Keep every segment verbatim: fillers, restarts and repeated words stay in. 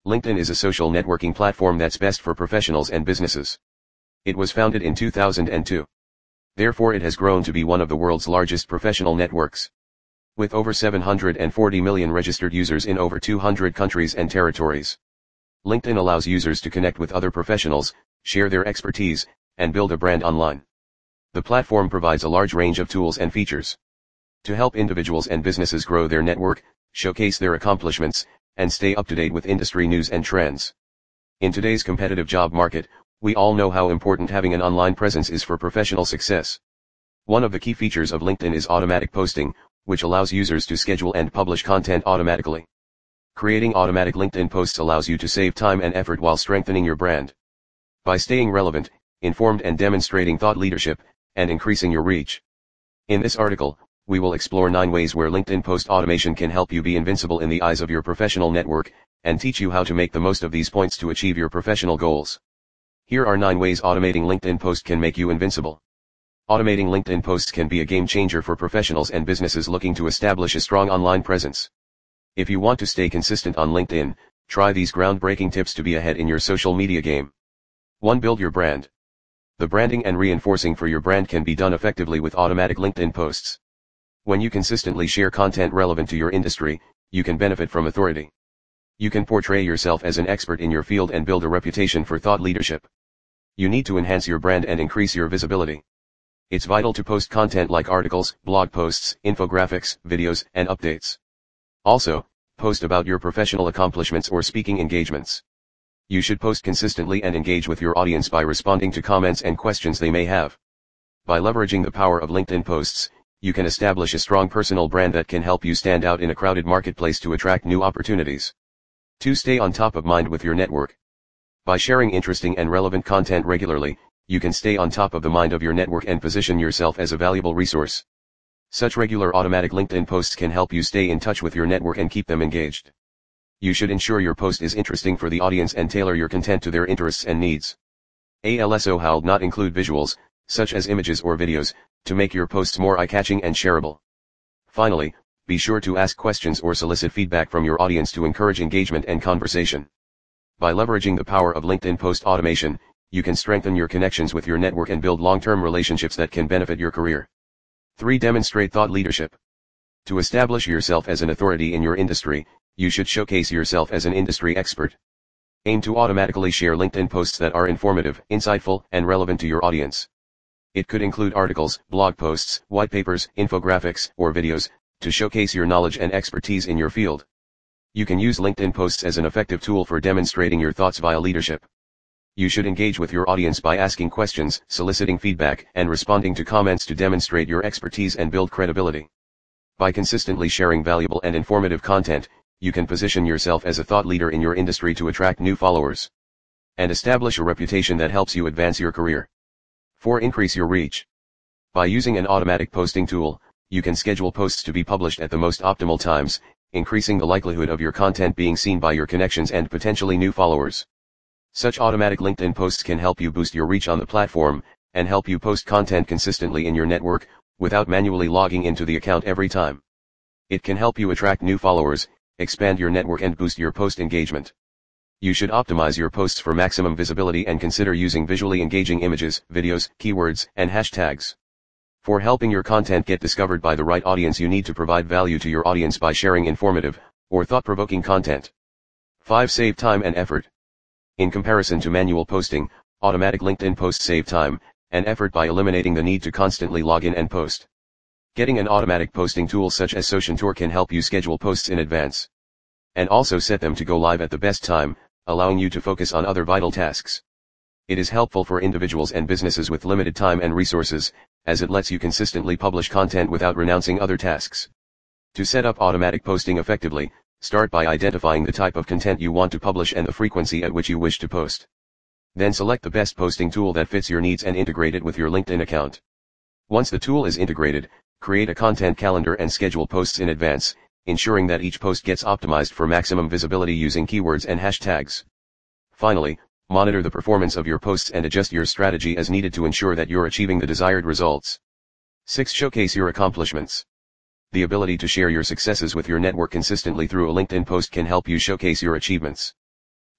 LinkedIn is a social networking platform that's best for professionals and businesses. It was founded in two thousand two. Therefore it has grown to be one of the world's largest professional networks. With over seven hundred forty million registered users in over two hundred countries and territories. LinkedIn allows users to connect with other professionals, share their expertise, and build a brand online. The platform provides a large range of tools and features to help individuals and businesses grow their network, showcase their accomplishments, and stay up to date with industry news and trends. In today's competitive job market, we all know how important having an online presence is for professional success. One of the key features of LinkedIn is automatic posting, which allows users to schedule and publish content automatically. Creating automatic LinkedIn posts allows you to save time and effort while strengthening your brand. By staying relevant, informed and demonstrating thought leadership, and increasing your reach. In this article, we will explore nine ways where LinkedIn post automation can help you be invincible in the eyes of your professional network, and teach you how to make the most of these points to achieve your professional goals. Here are nine ways automating LinkedIn post can make you invincible. Automating LinkedIn posts can be a game changer for professionals and businesses looking to establish a strong online presence. If you want to stay consistent on LinkedIn, try these groundbreaking tips to be ahead in your social media game. one Build your brand. The branding and reinforcing for your brand can be done effectively with automatic LinkedIn posts. When you consistently share content relevant to your industry, you can benefit from authority. You can portray yourself as an expert in your field and build a reputation for thought leadership. You need to enhance your brand and increase your visibility. It's vital to post content like articles, blog posts, infographics, videos, and updates. Also, post about your professional accomplishments or speaking engagements. You should post consistently and engage with your audience by responding to comments and questions they may have. By leveraging the power of LinkedIn posts, you can establish a strong personal brand that can help you stand out in a crowded marketplace to attract new opportunities. two Stay on top of mind with your network. By sharing interesting and relevant content regularly, you can stay on top of the mind of your network and position yourself as a valuable resource. Such regular automatic LinkedIn posts can help you stay in touch with your network and keep them engaged. You should ensure your post is interesting for the audience and tailor your content to their interests and needs. Also, how not include visuals, such as images or videos, to make your posts more eye-catching and shareable. Finally, be sure to ask questions or solicit feedback from your audience to encourage engagement and conversation. By leveraging the power of LinkedIn post automation, you can strengthen your connections with your network and build long-term relationships that can benefit your career. three Demonstrate thought leadership. To establish yourself as an authority in your industry, you should showcase yourself as an industry expert. Aim to automatically share LinkedIn posts that are informative, insightful, and relevant to your audience. It could include articles, blog posts, white papers, infographics, or videos, to showcase your knowledge and expertise in your field. You can use LinkedIn posts as an effective tool for demonstrating your thoughts via leadership. You should engage with your audience by asking questions, soliciting feedback, and responding to comments to demonstrate your expertise and build credibility. By consistently sharing valuable and informative content, you can position yourself as a thought leader in your industry to attract new followers and establish a reputation that helps you advance your career. four Increase your reach. By using an automatic posting tool, you can schedule posts to be published at the most optimal times, increasing the likelihood of your content being seen by your connections and potentially new followers. Such automatic LinkedIn posts can help you boost your reach on the platform, and help you post content consistently in your network, without manually logging into the account every time. It can help you attract new followers, expand your network and boost your post engagement. You should optimize your posts for maximum visibility and consider using visually engaging images, videos, keywords, and hashtags. For helping your content get discovered by the right audience, you need to provide value to your audience by sharing informative, or thought-provoking content. five Save time and effort. In comparison to manual posting, automatic LinkedIn posts save time and effort by eliminating the need to constantly log in and post. Getting an automatic posting tool such as SotionTour can help you schedule posts in advance, and also set them to go live at the best time, allowing you to focus on other vital tasks. It is helpful for individuals and businesses with limited time and resources, as it lets you consistently publish content without renouncing other tasks. To set up automatic posting effectively, start by identifying the type of content you want to publish and the frequency at which you wish to post. Then select the best posting tool that fits your needs and integrate it with your LinkedIn account. Once the tool is integrated, create a content calendar and schedule posts in advance, ensuring that each post gets optimized for maximum visibility using keywords and hashtags. Finally, monitor the performance of your posts and adjust your strategy as needed to ensure that you're achieving the desired results. six Showcase your accomplishments. The ability to share your successes with your network consistently through a LinkedIn post can help you showcase your achievements.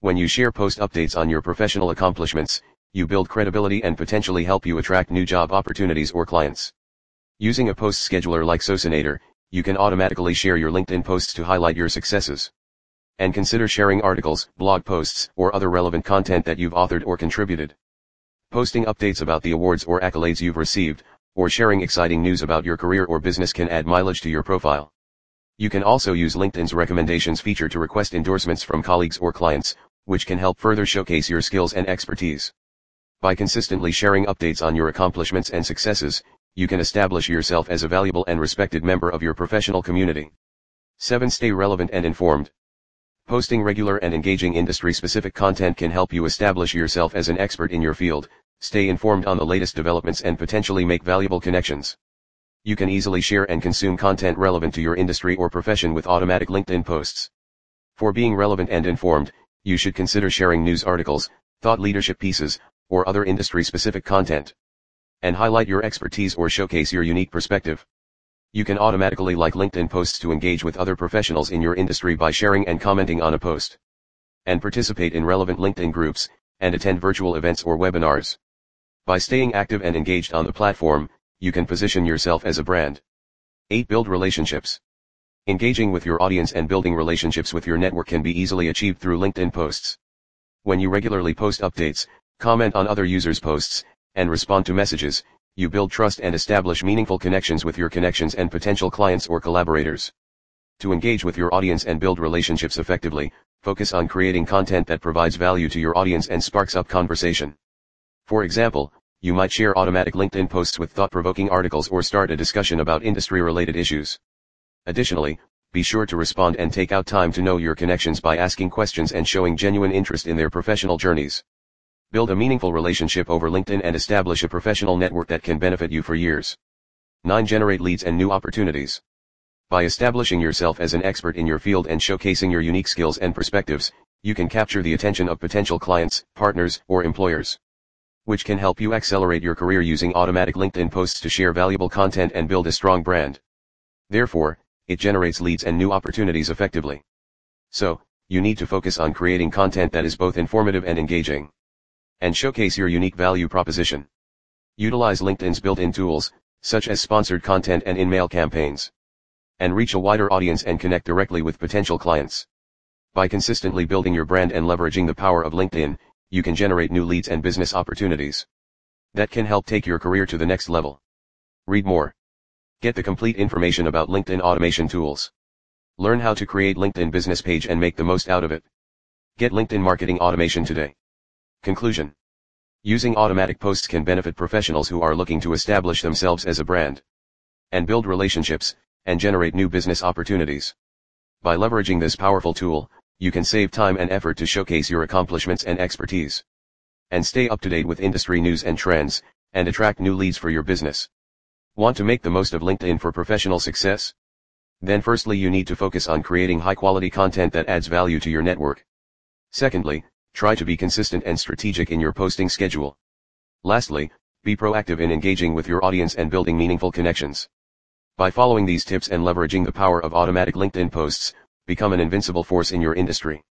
When you share post updates on your professional accomplishments, you build credibility and potentially help you attract new job opportunities or clients. Using a post scheduler like Socinator, you can automatically share your LinkedIn posts to highlight your successes. And consider sharing articles, blog posts, or other relevant content that you've authored or contributed. Posting updates about the awards or accolades you've received, or sharing exciting news about your career or business can add mileage to your profile. You can also use LinkedIn's recommendations feature to request endorsements from colleagues or clients, which can help further showcase your skills and expertise. By consistently sharing updates on your accomplishments and successes, you can establish yourself as a valuable and respected member of your professional community. seven Stay relevant and informed. Posting regular and engaging industry-specific content can help you establish yourself as an expert in your field, stay informed on the latest developments and potentially make valuable connections. You can easily share and consume content relevant to your industry or profession with automatic LinkedIn posts. For being relevant and informed, you should consider sharing news articles, thought leadership pieces, or other industry-specific content. And highlight your expertise or showcase your unique perspective. You can automatically like LinkedIn posts to engage with other professionals in your industry by sharing and commenting on a post. And participate in relevant LinkedIn groups, and attend virtual events or webinars. By staying active and engaged on the platform, you can position yourself as a brand. eight Build relationships. Engaging with your audience and building relationships with your network can be easily achieved through LinkedIn posts. When you regularly post updates, comment on other users' posts, and respond to messages, you build trust and establish meaningful connections with your connections and potential clients or collaborators. To engage with your audience and build relationships effectively, focus on creating content that provides value to your audience and sparks up conversation. For example, you might share automatic LinkedIn posts with thought-provoking articles or start a discussion about industry-related issues. Additionally, be sure to respond and take out time to know your connections by asking questions and showing genuine interest in their professional journeys. Build a meaningful relationship over LinkedIn and establish a professional network that can benefit you for years. nine Generate leads and new opportunities. By establishing yourself as an expert in your field and showcasing your unique skills and perspectives, you can capture the attention of potential clients, partners, or employers, which can help you accelerate your career using automatic LinkedIn posts to share valuable content and build a strong brand. Therefore, it generates leads and new opportunities effectively. So, you need to focus on creating content that is both informative and engaging, and showcase your unique value proposition. Utilize LinkedIn's built-in tools, such as sponsored content and in-mail campaigns, and reach a wider audience and connect directly with potential clients. By consistently building your brand and leveraging the power of LinkedIn, you can generate new leads and business opportunities that can help take your career to the next level. Read more. Get the complete information about LinkedIn automation tools. Learn how to create LinkedIn business page and make the most out of it. Get LinkedIn marketing automation today. Conclusion. Using automatic posts can benefit professionals who are looking to establish themselves as a brand, and build relationships, and generate new business opportunities. By leveraging this powerful tool, you can save time and effort to showcase your accomplishments and expertise, and stay up to date with industry news and trends, and attract new leads for your business. Want to make the most of LinkedIn for professional success? Then firstly you need to focus on creating high-quality content that adds value to your network. Secondly, try to be consistent and strategic in your posting schedule. Lastly, be proactive in engaging with your audience and building meaningful connections. By following these tips and leveraging the power of automatic LinkedIn posts, become an invincible force in your industry.